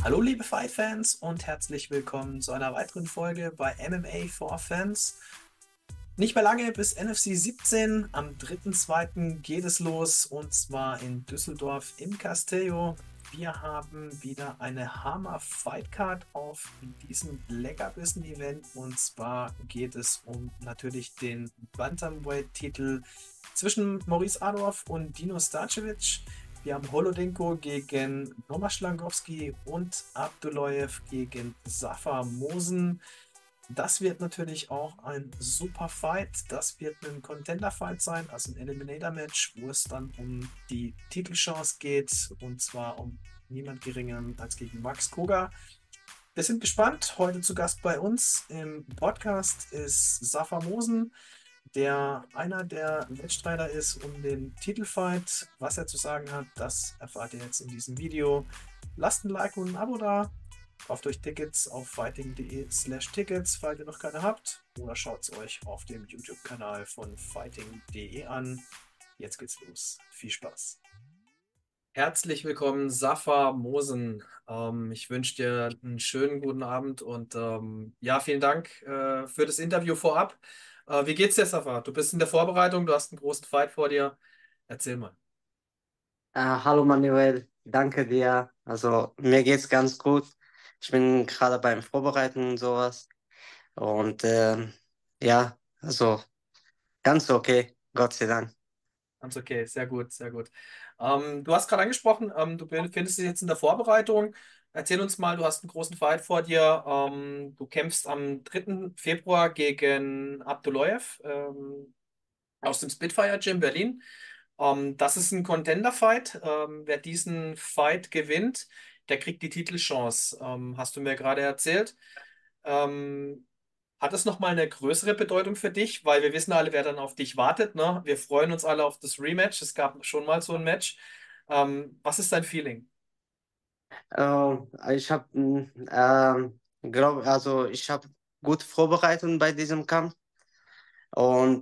Hallo liebe Fight-Fans und herzlich willkommen zu einer weiteren Folge bei MMA for Fans. Nicht mehr lange bis NFC 17. Am 3.2. geht es los und zwar in Düsseldorf im Castello. Wir haben wieder eine Hammer Fight Card auf diesem Leckerbissen-Event und zwar geht es um natürlich den Bantamweight-Titel zwischen Maurice Adorf und Dino Starcevic. Wir haben Holodenko gegen Tomasz Langowski und Abdullayev gegen Safar Mosen. Das wird natürlich auch ein super Fight. Das wird ein Contender-Fight sein, also ein Eliminator-Match, wo es dann um die Titelchance geht und zwar um niemand geringeren als gegen Max Koga. Wir sind gespannt. Heute zu Gast bei uns im Podcast ist Safar Mosen, der einer der Wettstreiter ist um den Titelfight. Was er zu sagen hat, das erfahrt ihr jetzt in diesem Video. Lasst ein Like und ein Abo da. Kauft euch Tickets auf fighting.de/Tickets, falls ihr noch keine habt. Oder schaut es euch auf dem YouTube-Kanal von fighting.de an. Jetzt geht's los. Viel Spaß. Herzlich willkommen, Safar Mosen. Ich wünsche dir einen schönen guten Abend und ja, vielen Dank für das Interview vorab. Wie geht's dir, Safar? Du bist in der Vorbereitung, du hast einen großen Fight vor dir. Erzähl mal. Hallo Manuel, danke dir. Also mir geht's ganz gut. Ich bin gerade beim Vorbereiten und sowas. Und ja, also ganz okay, Gott sei Dank. Ganz okay, sehr gut, sehr gut. Du hast gerade angesprochen, du befindest dich jetzt in der Vorbereitung. Erzähl uns mal, du hast einen großen Fight vor dir. Du kämpfst am 3. Februar gegen Abdullayev aus dem Spitfire Gym Berlin. Das ist ein Contender-Fight. Wer diesen Fight gewinnt, der kriegt die Titelchance. Hast du mir gerade erzählt. Ähm, Hat es nochmal eine größere Bedeutung für dich? Weil wir wissen alle, wer dann auf dich wartet, ne? Wir freuen uns alle auf das Rematch. Es gab schon mal so ein Match. Was ist dein Feeling? Ich habe, also ich habe gut vorbereitet bei diesem Kampf. Und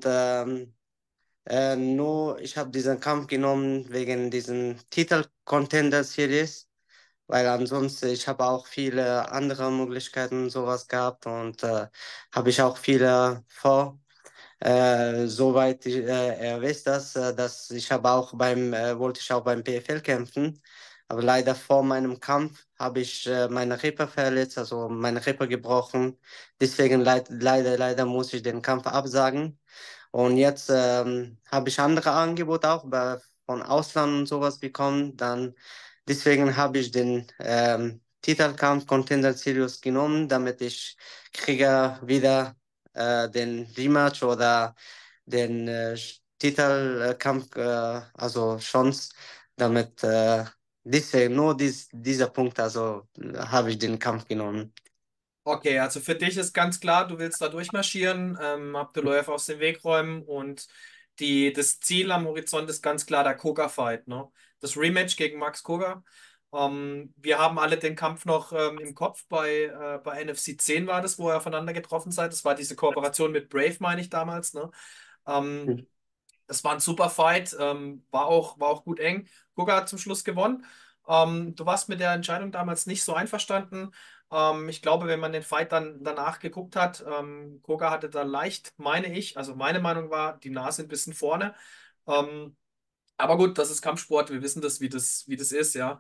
nur ich habe diesen Kampf genommen wegen diesen Titel-Contender-Series. Weil ansonsten, ich habe auch viele andere Möglichkeiten sowas gehabt und habe ich auch viele vor. Soweit er weiß das, dass ich habe auch wollte ich auch beim PFL kämpfen, aber leider vor meinem Kampf habe ich meine Rippe verletzt, also meine Rippe gebrochen. Deswegen leider muss ich den Kampf absagen. Und jetzt habe ich andere Angebote auch von Ausland und sowas bekommen. Dann deswegen habe ich den Titelkampf Contender Series genommen, damit ich kriege wieder den Rematch oder den Titelkampf, also Chance, damit deswegen nur dieser Punkt, also habe ich den Kampf genommen. Okay, also für dich ist ganz klar, du willst da durchmarschieren, Abdullayev aus dem Weg räumen und das Ziel am Horizont ist ganz klar der Koga-Fight, ne? Das Rematch gegen Max Koga. Wir haben alle den Kampf noch im Kopf. Bei NFC 10 war das, wo ihr aufeinander getroffen seid. Das war diese Kooperation mit Brave, meine ich damals, ne? Ähm, Das war ein super Fight, war auch gut eng. Guga hat zum Schluss gewonnen. Du warst mit der Entscheidung damals nicht so einverstanden. Ich glaube, wenn man den Fight dann danach geguckt hat, Koga hatte da leicht, meine ich, also meine Meinung war, die Nase ein bisschen vorne. Ähm, aber gut, das ist Kampfsport, wir wissen das, wie das ist, ja.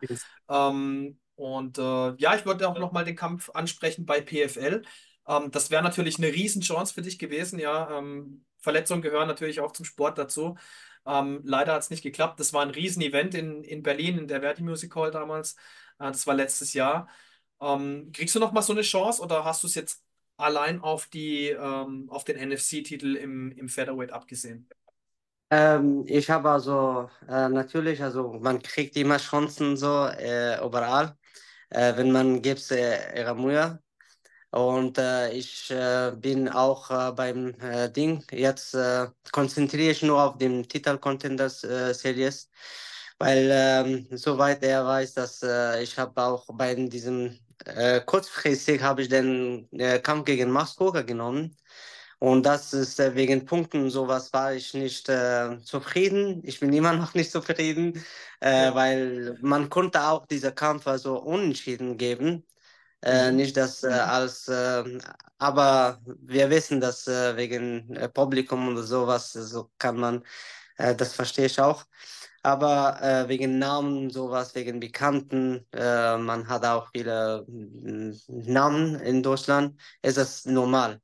Ja, ich würde auch nochmal den Kampf ansprechen bei PFL. Das wäre natürlich eine Riesenchance für dich gewesen, ja. Verletzungen gehören natürlich auch zum Sport dazu. Leider hat es nicht geklappt. Das war ein Riesenevent in Berlin, in der Verdi Music Hall damals. Das war letztes Jahr. Kriegst du nochmal so eine Chance oder hast du es jetzt allein auf den NFC-Titel im Featherweight abgesehen? Ich habe also natürlich, also man kriegt immer Chancen so überall, wenn man gibt ihre Mühe. Und ich bin auch beim Ding. Jetzt konzentriere ich nur auf den Titel Contenders Series, weil soweit er weiß, dass ich habe auch bei diesem kurzfristig habe ich den Kampf gegen Max Coga genommen. Und das ist wegen Punkten und sowas war ich nicht zufrieden. Ich bin immer noch nicht zufrieden, Ja. weil man konnte auch diese Kampf also unentschieden geben. Mhm. Nicht das aber wir wissen, dass wegen Publikum oder sowas, so kann man, das verstehe ich auch. Aber wegen Namen, sowas, wegen Bekannten, man hat auch viele Namen in Deutschland, ist das normal.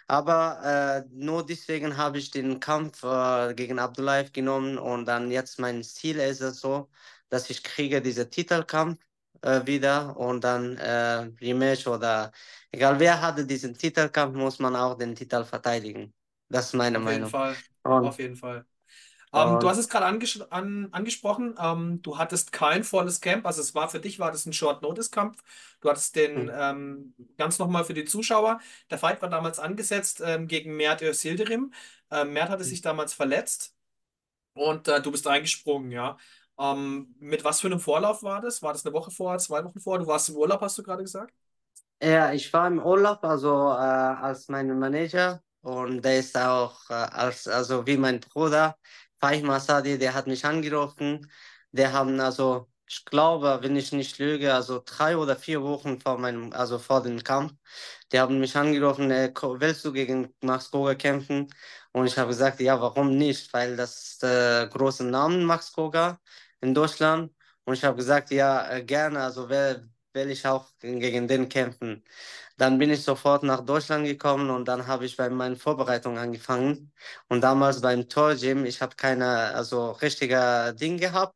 Aber nur deswegen habe ich den Kampf gegen Abdullayev genommen und dann jetzt mein Ziel ist es so, dass ich kriege diese Titelkampf wieder und dann Rematch oder egal wer hatte diesen Titelkampf, muss man auch den Titel verteidigen. Das ist meine Auf jeden Meinung. Fall. Auf Und, jeden Fall. Du hast und es gerade angesprochen, du hattest kein volles Camp, also es war für dich war das ein Short-Notice-Kampf. Du hattest den ganz nochmal für die Zuschauer. Der Fight war damals angesetzt gegen Mert Yildirim. Mert hatte sich damals verletzt und du bist eingesprungen, ja. Mit was für einem Vorlauf war das? War das eine Woche vorher, 2 Wochen vorher? Du warst im Urlaub, hast du gerade gesagt? ja, ich war im Urlaub, also als mein Manager und der ist auch also wie mein Bruder, Fahim Masadi, der hat mich angerufen. Der haben also, ich glaube, wenn ich nicht lüge, also 3 oder 4 Wochen vor also vor dem Kampf, die haben mich angerufen, willst du gegen Max Koga kämpfen? Und ich habe gesagt, ja, warum nicht? Weil das ist große Namen Max Koga in Deutschland. Und ich habe gesagt, ja, gerne, also will ich auch gegen den kämpfen. Dann bin ich sofort nach Deutschland gekommen und dann habe ich bei meinen Vorbereitungen angefangen. Und damals beim Tor Gym, ich habe keine, also richtiger Ding gehabt,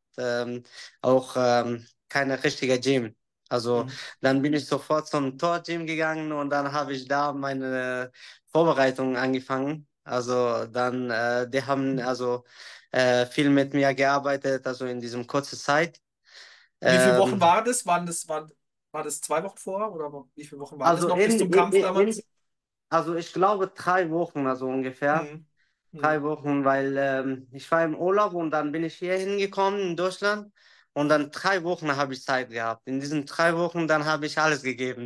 auch keine richtige Gym. Also Mhm. dann bin ich sofort zum Tor Gym gegangen und dann habe ich da meine Vorbereitungen angefangen. Also dann, die haben also viel mit mir gearbeitet, also in diesem kurzen Zeit. Wie viele Wochen Ähm, war das? War das 2 Wochen vor oder wie viele Wochen waren das also noch bis zum Kampf damals? also ich glaube 3 Wochen, also ungefähr. Mhm. drei Mhm. Wochen, weil ich war im Urlaub und dann bin ich hier hingekommen in Deutschland und dann 3 Wochen habe ich Zeit gehabt. In diesen 3 Wochen dann habe ich alles gegeben.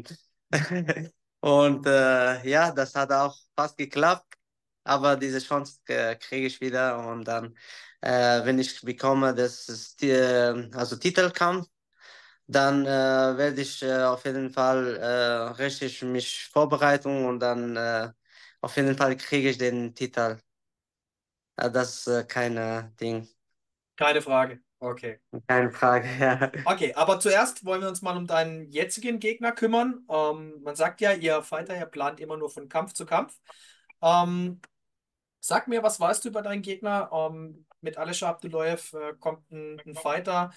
Und ja, das hat auch fast geklappt, aber diese Chance kriege ich wieder und dann, wenn ich bekomme, das ist also Titelkampf, dann werde ich auf jeden Fall richtig mich vorbereiten und dann auf jeden Fall kriege ich den Titel. Das ist keine Ding, Keine Frage. Okay. keine Frage. Ja. Okay, aber zuerst wollen wir uns mal um deinen jetzigen Gegner kümmern. Man sagt ja, ihr Fighter, ihr plant immer nur von Kampf zu Kampf. Ähm, Sag mir, was weißt du über deinen Gegner? Mit Alisher Abdullayev kommt ein Fighter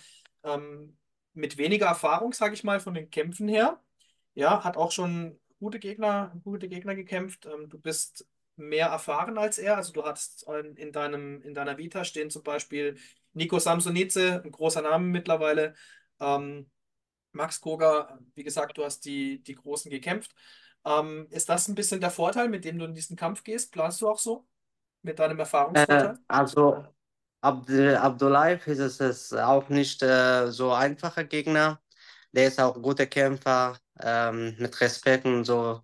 mit weniger Erfahrung, sage ich mal, von den Kämpfen her. Ja, hat auch schon gute Gegner gekämpft. Du bist mehr erfahren als er. Also du hattest in deiner Vita stehen zum Beispiel Nico Samsonice, ein großer Name mittlerweile. Ähm, Max Koga, wie gesagt, du hast die Großen gekämpft. Ist das ein bisschen der Vorteil, mit dem du in diesen Kampf gehst? Planst du auch so? Mit deinem Erfahrungsvorteil? Also Abdullayev ist es auch nicht so einfacher Gegner. Der ist auch ein guter Kämpfer, mit Respekt und so.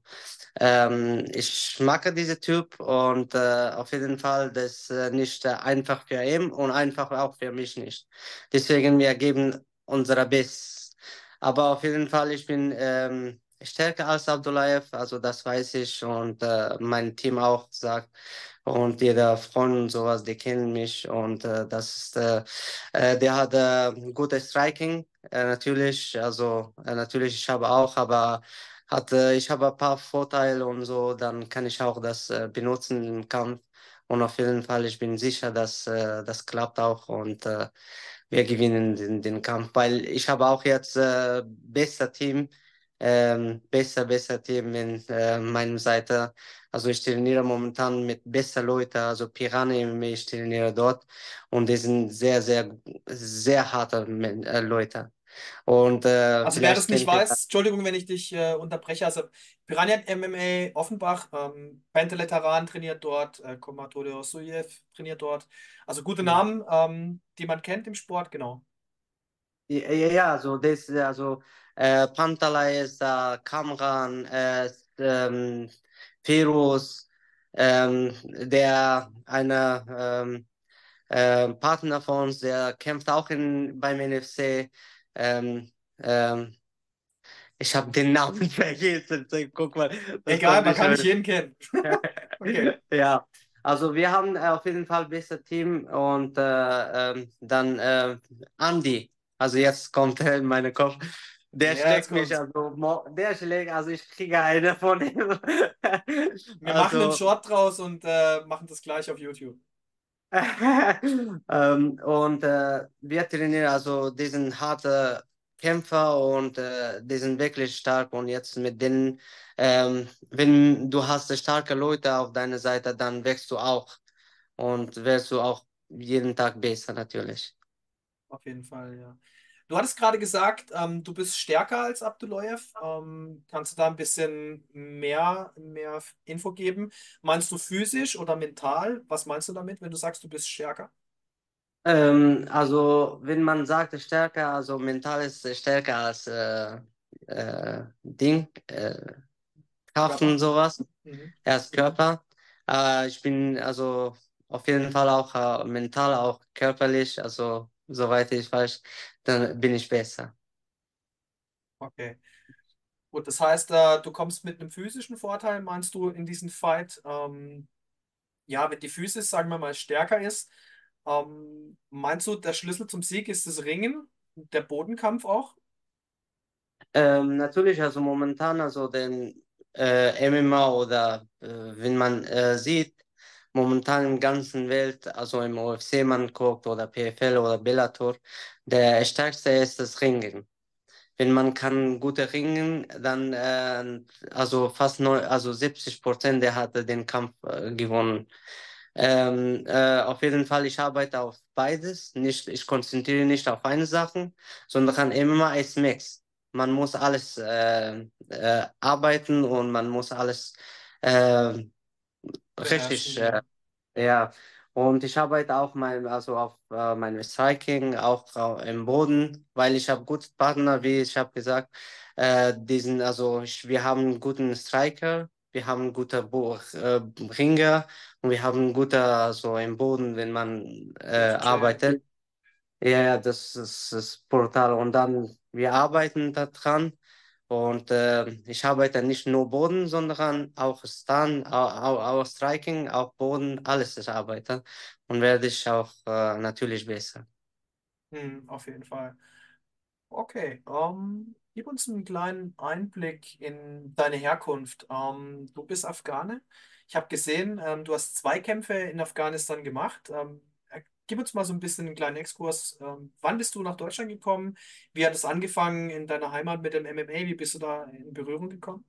Ich mag diesen Typ und auf jeden Fall, das ist nicht einfach für ihn und einfach auch für mich nicht. Deswegen, wir geben unser Bestes. Aber auf jeden Fall, ich bin stärker als Abdullayev, also das weiß ich und mein Team auch sagt. Und jeder Freund und sowas, die kennen mich und das ist, der hat gutes Striking, natürlich, also natürlich ich habe auch, aber ich habe ein paar Vorteile und so, dann kann ich auch das benutzen im Kampf und auf jeden Fall, ich bin sicher, dass das klappt auch und wir gewinnen den Kampf, weil ich habe auch jetzt besser Team, besser Team in meiner Seite. Also ich trainiere momentan mit besten Leuten, also Piranha MMA, ich trainiere dort und die sind sehr harte Leute. Und Also wer vielleicht das nicht kennt ihr weiß, Entschuldigung, wenn ich dich unterbreche, also Piranha MMA Offenbach, Bentele Taran trainiert dort, Komatode Osuyev trainiert dort. Also gute Namen, die man kennt im Sport, genau. ja, also also Pantalay ist da, Kamran, Feroz, der eine Partner von uns, der kämpft auch beim NFC. Ähm, ähm, Ich habe den Namen vergessen. Guck mal, das Egal, kommt man nicht kann nicht mehr. jeden kennen. Okay. Ja, also wir haben auf jeden Fall ein besseres Team und dann Andy. Also jetzt kommt er in meinen Kopf. Der Ja, jetzt schlägt mich, kommt's. also der schlägt, also ich kriege eine von ihm. Wir machen einen Also Short draus und machen das gleich auf YouTube. und wir trainieren also diesen harten Kämpfer und die sind wirklich stark und jetzt mit denen, wenn du hast starke Leute auf deiner Seite, dann wächst du auch und wirst du auch jeden Tag besser natürlich. Auf jeden Fall, ja. Du hattest gerade gesagt, du bist stärker als Abdullayev. Kannst du da ein bisschen mehr Info geben? Meinst du physisch oder mental? Was meinst du damit, wenn du sagst, du bist stärker? Also wenn man sagt stärker, also mental ist stärker als Kraft und Körper? sowas. Mhm. Erst Körper. Ich bin also auf jeden Fall auch mental, auch körperlich, also soweit ich weiß, dann bin ich besser. Okay. Gut, das heißt, du kommst mit einem physischen Vorteil, meinst du, in diesen Fight? Ja, wenn die Physis, sagen wir mal, stärker ist, meinst du, der Schlüssel zum Sieg ist das Ringen, der Bodenkampf auch? Natürlich, also momentan, also den MMA oder wenn man sieht, momentan im ganzen Welt, also im UFC man guckt oder PFL oder Bellator, der stärkste ist das Ringen. Wenn man kann gute ringen, dann also also 70% der hatte den Kampf gewonnen. Auf jeden Fall, ich arbeite auf beides. Nicht, ich konzentriere nicht auf eine Sache, sondern immer als Mix. Man muss alles arbeiten und man muss alles äh, Beherrschen, richtig ja. ja, und ich arbeite auch also auf meinem Striking, auch im Boden, weil ich habe gute Partner, wie ich habe gesagt, wir haben einen guten Striker, wir haben einen guten Ringer und wir haben einen guten, also im Boden, wenn man Luftschläge. arbeitet. Ja, ja, das ist brutal. Und dann, wir arbeiten daran. Und ich arbeite nicht nur Boden, sondern auch Stand, auch Striking, auch Boden, alles ich arbeite. Und werde ich auch natürlich besser. Auf jeden Fall. Okay, gib uns einen kleinen Einblick in deine Herkunft. Du bist Afghane. Ich habe gesehen, du hast zwei Kämpfe in Afghanistan gemacht. Gib uns mal so ein bisschen einen kleinen Exkurs. Wann bist du nach Deutschland gekommen? Wie hat es angefangen in deiner Heimat mit dem MMA? Wie bist du da in Berührung gekommen?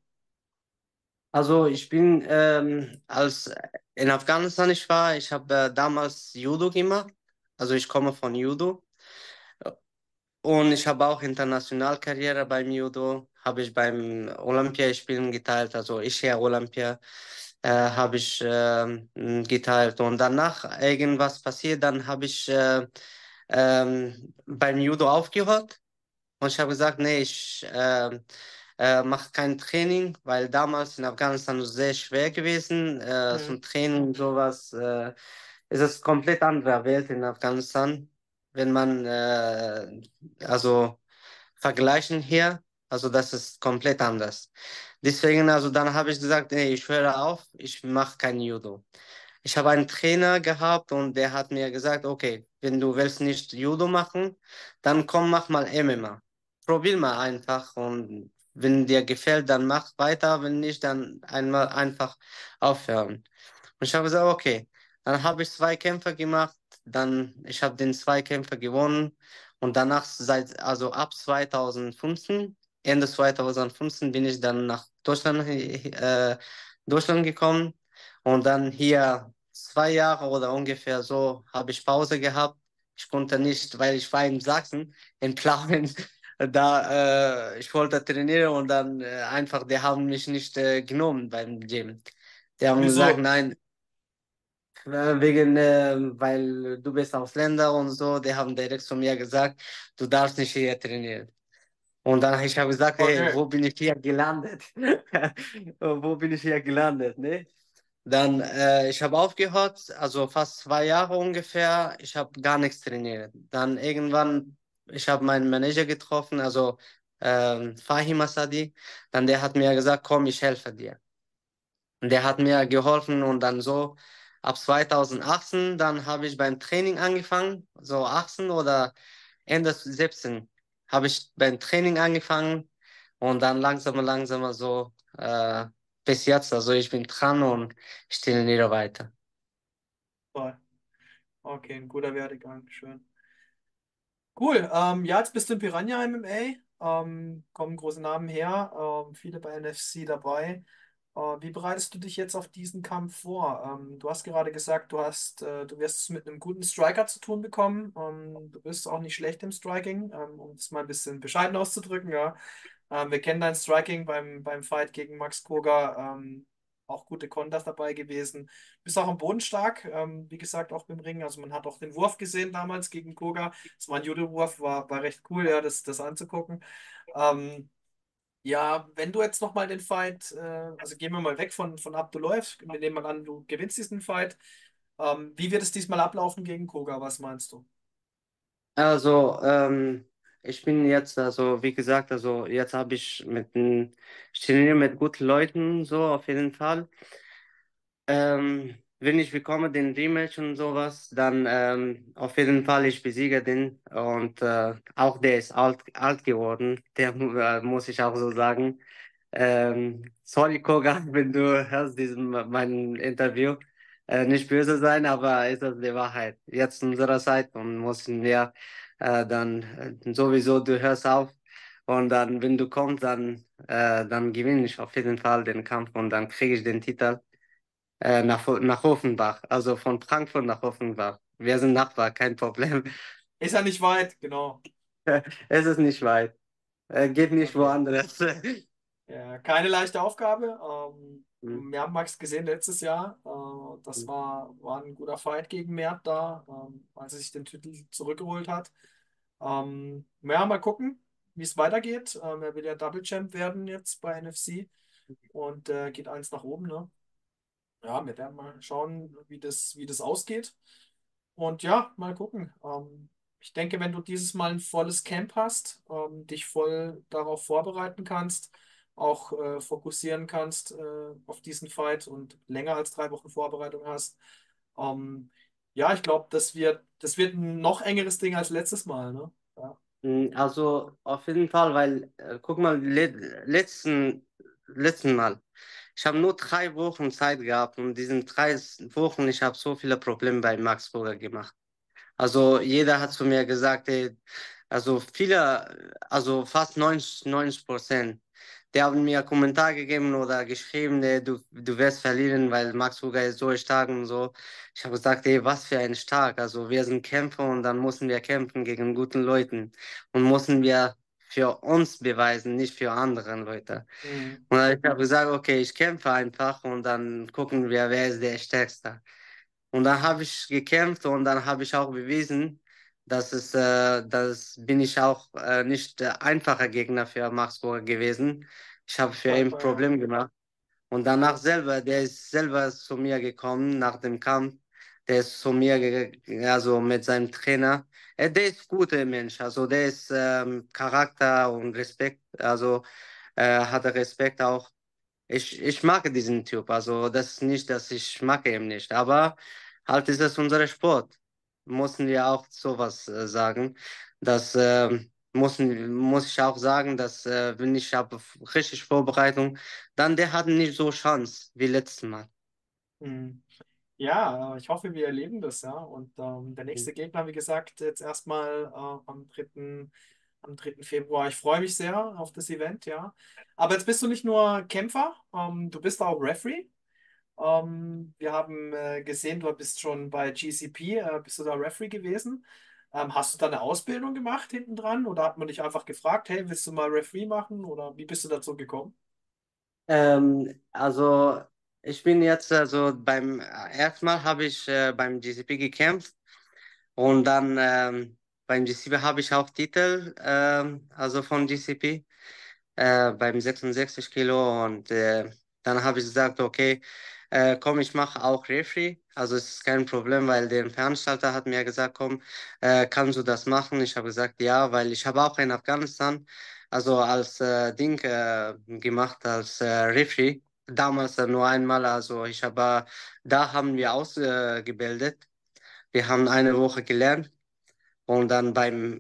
Also ich bin, als in Afghanistan ich war, ich habe damals Judo gemacht. Also ich komme von Judo. Und ich habe auch Internationalkarriere beim Judo, habe ich beim Olympiaspielen geteilt, also ich ja Olympia, habe ich geteilt. Und danach irgendwas passiert, dann habe ich beim Judo aufgehört und ich habe gesagt, nee, ich mache kein Training, weil damals in Afghanistan sehr schwer gewesen, Hm, zum Training und sowas. Es ist komplett andere Welt in Afghanistan, wenn man also vergleichen hier, also das ist komplett anders. Deswegen, also dann habe ich gesagt, nee, ich höre auf, ich mache kein Judo. Ich habe einen Trainer gehabt und der hat mir gesagt, okay, wenn du willst nicht Judo machen, dann komm, mach mal MMA. Probier mal einfach und wenn dir gefällt, dann mach weiter, wenn nicht, dann einmal einfach aufhören. Und ich habe gesagt, okay, dann habe ich zwei Kämpfe gemacht, dann ich habe den zwei Kämpfe gewonnen und danach also ab 2015, Ende 2015 bin ich dann nach Deutschland gekommen und dann hier 2 Jahre oder ungefähr so habe ich Pause gehabt. Ich konnte nicht, weil ich war in Sachsen, in Plauen. Ich wollte trainieren und dann einfach, die haben mich nicht genommen beim Gym. Die haben gesagt, wieso? nein, weil du bist Ausländer und so, die haben direkt zu mir gesagt, du darfst nicht hier trainieren. Und dann ich habe gesagt, hey, Okay. wo bin ich hier gelandet? Wo bin ich hier gelandet, ne? Dann, ich habe aufgehört, also fast 2 Jahre ungefähr. Ich habe gar nichts trainiert. Dann irgendwann, ich habe meinen Manager getroffen, also Fahim Asadi. Dann der hat mir gesagt, komm, ich helfe dir. Und der hat mir geholfen und dann so ab 2018, dann habe ich beim Training angefangen, so 18 oder Ende 17 habe ich beim Training angefangen und dann langsamer so bis jetzt. Also ich bin dran und ich trainiere weiter. Toll. Okay, ein guter Werdegang, schön. Cool. Ja, jetzt bist du in Piranha MMA. Kommen große Namen her, viele bei NFC dabei. Wie bereitest du dich jetzt auf diesen Kampf vor? Du hast gerade gesagt, du wirst es mit einem guten Striker zu tun bekommen. Du bist auch nicht schlecht im Striking, um es mal ein bisschen bescheiden auszudrücken, ja. Wir kennen dein Striking beim Fight gegen Max Koga. Auch gute Konters dabei gewesen. Bist auch am Boden stark, wie gesagt, auch beim Ringen. Also man hat auch den Wurf gesehen damals gegen Koga. Das war ein Judo-Wurf, war recht cool, ja, das anzugucken. Ähm, ja, wenn du jetzt nochmal den Fight, also gehen wir mal weg von Abdulaev, wir nehmen mal an, du gewinnst diesen Fight. Wie wird es diesmal ablaufen gegen Koga? Was meinst du? Also ich bin jetzt, also wie gesagt, also jetzt habe ich trainiere mit guten Leuten so auf jeden Fall. Wenn ich bekomme den Rematch und sowas, dann auf jeden Fall ich besiege den. Und auch der ist alt geworden, der muss ich auch so sagen. Sorry, Koga, wenn du hörst mein Interview. Nicht böse sein, aber ist das die Wahrheit. Jetzt in unserer Zeit und müssen wir dann sowieso, du hörst auf. Und dann, wenn du kommst, dann gewinne ich auf jeden Fall den Kampf und dann kriege ich den Titel nach Offenbach, also von Frankfurt nach Offenbach. Wir sind Nachbar, kein Problem. Ist ja nicht weit, genau. Es ist nicht weit. Geht nicht Okay. woanders. Ja, keine leichte Aufgabe. Hm. Wir haben Max gesehen letztes Jahr. Das war ein guter Fight gegen Mert da, als er sich den Titel zurückgeholt hat. Ja, mal gucken, wie es weitergeht. Er will ja Double Champ werden jetzt bei NFC und geht eins nach oben, ne? Ja, wir werden mal schauen, wie das ausgeht. Und ja, mal gucken. Ich denke, wenn du dieses Mal ein volles Camp hast, dich voll darauf vorbereiten kannst, auch fokussieren kannst auf diesen Fight und länger als 3 Wochen Vorbereitung hast, ja, ich glaube, das wird ein noch engeres Ding als letztes Mal, ne? Ja, Also auf jeden Fall, weil, guck mal, letzten Mal, ich habe nur 3 Wochen Zeit gehabt und diesen 3 Wochen, ich habe so viele Probleme bei Max Burger gemacht. Also jeder hat zu mir gesagt, ey, also viele, also fast 90%, die haben mir Kommentar gegeben oder geschrieben, ey, du wirst verlieren, weil Max Huger ist so stark und so. Ich habe gesagt, ey, was für ein Stark. Also wir sind Kämpfer und dann müssen wir kämpfen gegen guten Leuten und müssen wir für uns beweisen, nicht für andere Leute. mhm. Und ich habe gesagt, okay, ich kämpfe einfach und dann gucken wir, wer ist der Stärkste. Und dann habe ich gekämpft und dann habe ich auch bewiesen, das bin ich auch nicht der einfache Gegner für Max Burger gewesen. Ich habe für ihn Furchtbar, ja. Problem gemacht. Und danach Ja. selber, der ist selber zu mir gekommen nach dem Kampf. Der ist zu mir, also mit seinem Trainer. Der ist ein guter Mensch, also der ist Charakter und Respekt, also hat er Respekt auch. Ich mag diesen Typ, also das ist nicht, dass ich mag ihn nicht, aber halt ist es unser Sport. Müssen wir auch sowas sagen. Das muss ich auch sagen, dass wenn ich habe richtig Vorbereitung, dann der hat nicht so Chance wie letztes Mal. Mhm. Ja, ich hoffe, wir erleben das, ja. Und der nächste Gegner, wie gesagt, jetzt erstmal am dritten Februar. Ich freue mich sehr auf das Event, ja. Aber jetzt bist du nicht nur Kämpfer, du bist auch Referee. Wir haben gesehen, du bist schon bei GCP, bist du da Referee gewesen. Hast du da eine Ausbildung gemacht hinten dran oder hat man dich einfach gefragt, hey, willst du mal Referee machen oder wie bist du dazu gekommen? Also ich bin jetzt also erstmal habe ich beim GCP gekämpft. Und dann beim GCP habe ich auch Titel, also von GCP, beim 66 Kilo. Und dann habe ich gesagt, okay, komm, ich mache auch Referee. Also es ist kein Problem, weil der Veranstalter hat mir gesagt, komm, kannst du das machen? Ich habe gesagt, ja, weil ich habe auch in Afghanistan, also als Ding gemacht, als Referee. Damals nur einmal, also da haben wir ausgebildet. Wir haben eine Woche gelernt und dann beim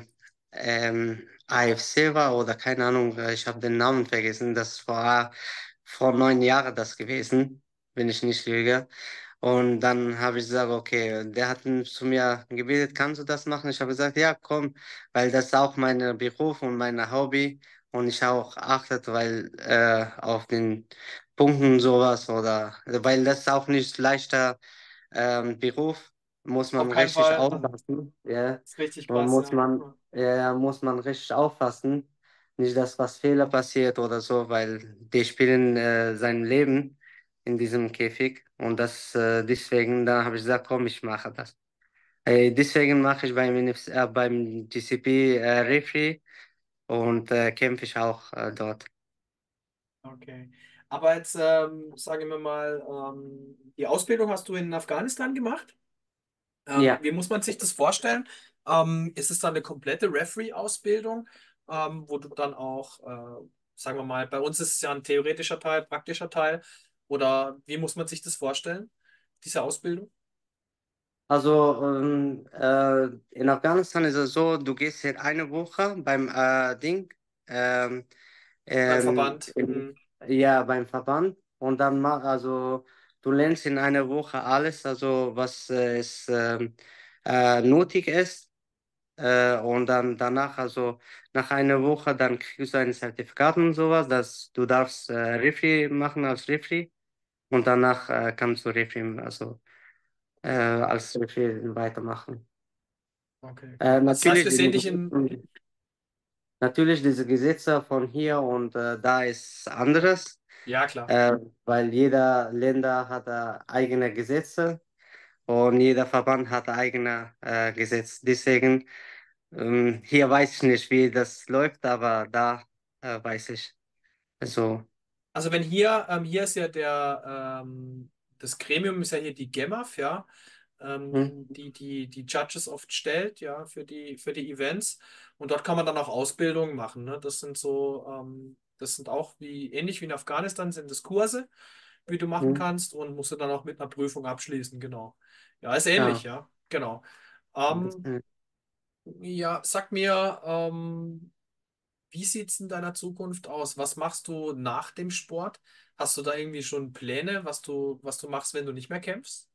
AFC war oder keine Ahnung, ich habe den Namen vergessen, das war vor 9 Jahren das gewesen, wenn ich nicht lüge. Und dann habe ich gesagt, okay, der hat zu mir gebetet, kannst du das machen? Ich habe gesagt, ja, komm, weil das ist auch mein Beruf und mein Hobby und ich auch achtet, weil auf den Punkten sowas oder weil das ist auch nicht leichter Beruf, muss Auf man keinen richtig Fall. aufpassen, ja, Ist richtig und krass, ja. muss man richtig aufpassen, nicht, dass was Fehler passiert oder so, weil die spielen sein Leben in diesem Käfig und deswegen, da habe ich gesagt, komm, ich mache das. Deswegen mache ich beim GCP Referee und kämpfe ich auch dort. Okay. Aber jetzt sagen wir mal, die Ausbildung hast du in Afghanistan gemacht. Ja, Wie muss man sich das vorstellen? Ist es dann eine komplette Referee-Ausbildung, wo du dann auch, sagen wir mal, bei uns ist es ja ein theoretischer Teil, praktischer Teil. Oder wie muss man sich das vorstellen, diese Ausbildung? also in Afghanistan ist es so, du gehst in eine Woche beim Ding. Ähm, Beim Ähm, Verband? in, ja, beim Verband. Und dann also du lernst in einer Woche alles, also was nötig ist. Und dann danach, also nach einer Woche, dann kriegst du ein Zertifikat und sowas, dass du darfst Referee machen als Referee. Und danach kannst du Referee, also als Referee weitermachen. Okay. Also das heißt, Natürlich, wir sehen dich in. natürlich diese Gesetze von hier und da ist anderes. Ja, klar. Weil jeder Länder hat eigene Gesetze und jeder Verband hat eigene Gesetze. Deswegen, hier weiß ich nicht, wie das läuft, aber da weiß ich. Also, Also wenn hier ist ja das Gremium ist ja hier die GEMAF, ja, hm, die Judges oft stellt, ja, für die Events. Und dort kann man dann auch Ausbildungen machen, ne? Das sind auch ähnlich wie in Afghanistan sind das Kurse, wie du machen hm, kannst und musst du dann auch mit einer Prüfung abschließen, genau. Ja, ist ähnlich, ja. ja, genau. Das, Ähm, ja, sag mir, wie sieht es in deiner Zukunft aus? Was machst du nach dem Sport? Hast du da irgendwie schon Pläne, was du machst, wenn du nicht mehr kämpfst?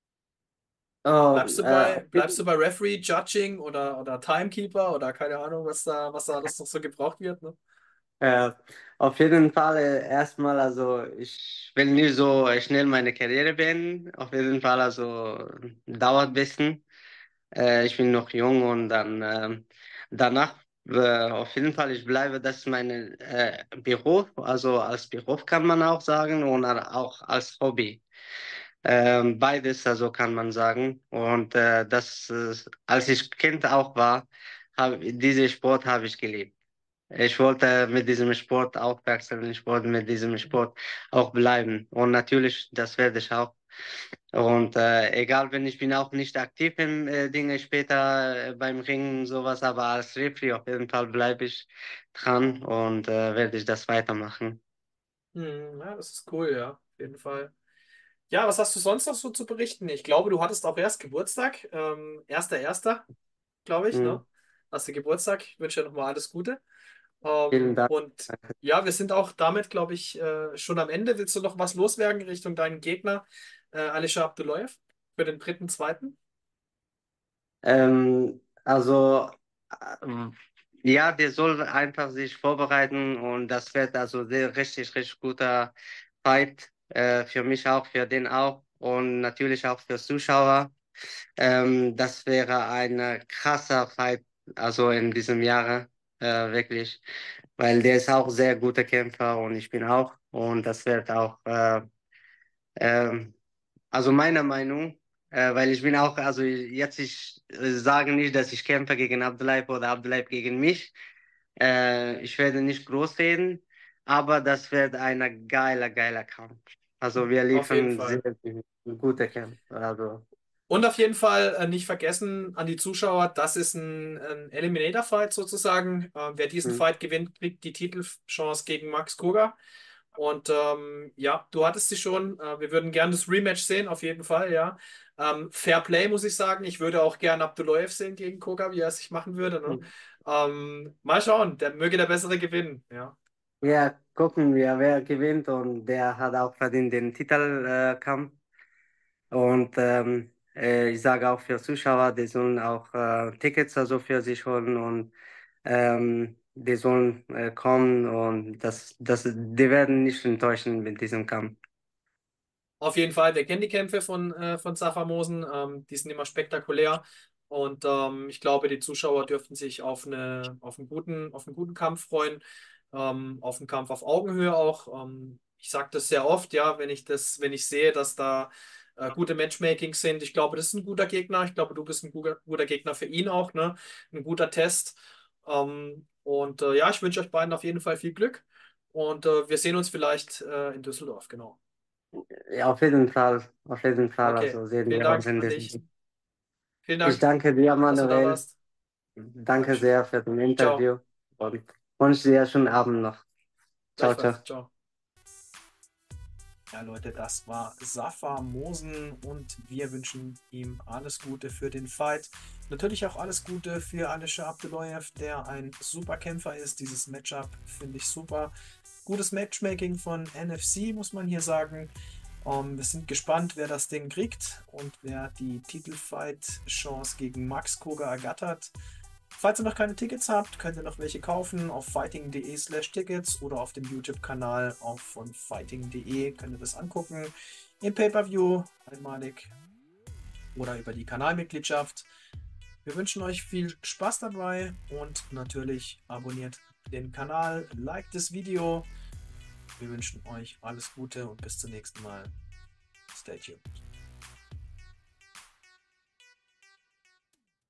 oh, Bleibst du bei Referee, Judging oder Timekeeper oder keine Ahnung, was da alles noch so gebraucht wird, ne? äh, auf jeden Fall erstmal, also ich will nicht so schnell meine Karriere beenden. Auf jeden Fall, also dauert ein bisschen. Ich bin noch jung und dann danach auf jeden Fall, ich bleibe, das ist mein Beruf, also als Beruf kann man auch sagen und auch als Hobby. Beides, also kann man sagen. Und als ich Kind auch war, diesen Sport habe ich geliebt. Ich wollte mit diesem Sport auch wechseln, ich wollte mit diesem Sport auch bleiben. Und natürlich, das werde ich auch. Und egal, wenn ich bin auch nicht aktiv im Dinge später beim Ringen und sowas, aber als Referee auf jeden Fall bleibe ich dran und werde ich das weitermachen. Ja, das ist cool, ja, auf jeden Fall. Ja, was hast du sonst noch so zu berichten? Ich glaube, du hattest auch erst Geburtstag, 1.1., glaube ich, Mhm. ne? Hast du Geburtstag? Ich wünsche dir nochmal alles Gute. Vielen Dank. Und ja, wir sind auch damit, glaube ich, schon am Ende. Willst du noch was loswerden Richtung deinen Gegner, Alisher Abdullayev, für den 3.2.? Also, äh, ja, der soll einfach sich vorbereiten und das wird also sehr richtig, richtig guter Fight für mich auch, für den auch und natürlich auch für Zuschauer. Das wäre ein krasser Fight, also in diesem Jahre, wirklich, weil der ist auch sehr guter Kämpfer und ich bin auch und das wird auch ähm, also meiner Meinung, weil ich bin auch, also jetzt ich sage nicht, dass ich kämpfe gegen Abdullah oder Abdullah gegen mich. Ich werde nicht groß reden, aber das wird ein geiler, geiler Kampf. Also wir Auf jeden liefern sehr Fall. gute Kämpfe. Also, Und auf jeden Fall nicht vergessen an die Zuschauer, das ist ein Eliminator-Fight sozusagen. Wer diesen hm, Fight gewinnt, kriegt die Titelchance gegen Max Koga. Und ja, du hattest sie schon. Wir würden gerne das Rematch sehen, auf jeden Fall, ja. Fair Play, muss ich sagen. Ich würde auch gerne Abdullayev sehen gegen Koga, wie er es sich machen würde. Ne? hm. Mal schauen, möge der Bessere gewinnen. Ja, Ja, gucken wir, wer gewinnt und der hat auch verdient den Titelkampf. Und ich sage auch für Zuschauer, die sollen auch Tickets also für sich holen und die sollen kommen und die werden nicht enttäuschen mit diesem Kampf. auf jeden Fall. Wir kennen die Kämpfe von Safamosen. Die sind immer spektakulär. Und ich glaube, die Zuschauer dürften sich auf einen guten Kampf freuen. Auf einen Kampf auf Augenhöhe auch. Ich sage das sehr oft, ja, wenn ich sehe, dass da gute Matchmakings sind. Ich glaube, das ist ein guter Gegner. Ich glaube, du bist ein guter Gegner für ihn auch, ne? Ein guter Test. Und ja, ich wünsche euch beiden auf jeden Fall viel Glück. Und wir sehen uns vielleicht in Düsseldorf, genau. Ja, auf jeden Fall, Okay, also sehen vielen wir uns Dank in an dich. diesem. Vielen Ich Dank, danke dir, dass du da Manuel. warst. Danke Dankeschön. sehr für das Ciao. Interview und wünsche dir einen schönen Abend noch. Ciao, ciao. Gleichfalls. Ciao. Ja, Leute, das war Safa Mosen und wir wünschen ihm alles Gute für den Fight. Natürlich auch alles Gute für Alisher Abdullayev, der ein super Kämpfer ist. Dieses Matchup finde ich super. Gutes Matchmaking von NFC, muss man hier sagen. Wir sind gespannt, wer das Ding kriegt und wer die Titelfight-Chance gegen Max Koga ergattert. Falls ihr noch keine Tickets habt, könnt ihr noch welche kaufen auf fighting.de/Tickets oder auf dem YouTube-Kanal auch von fighting.de könnt ihr das angucken. Im Pay-Per-View einmalig oder über die Kanalmitgliedschaft. Wir wünschen euch viel Spaß dabei und natürlich abonniert den Kanal, liked das Video. Wir wünschen euch alles Gute und bis zum nächsten Mal. Stay tuned.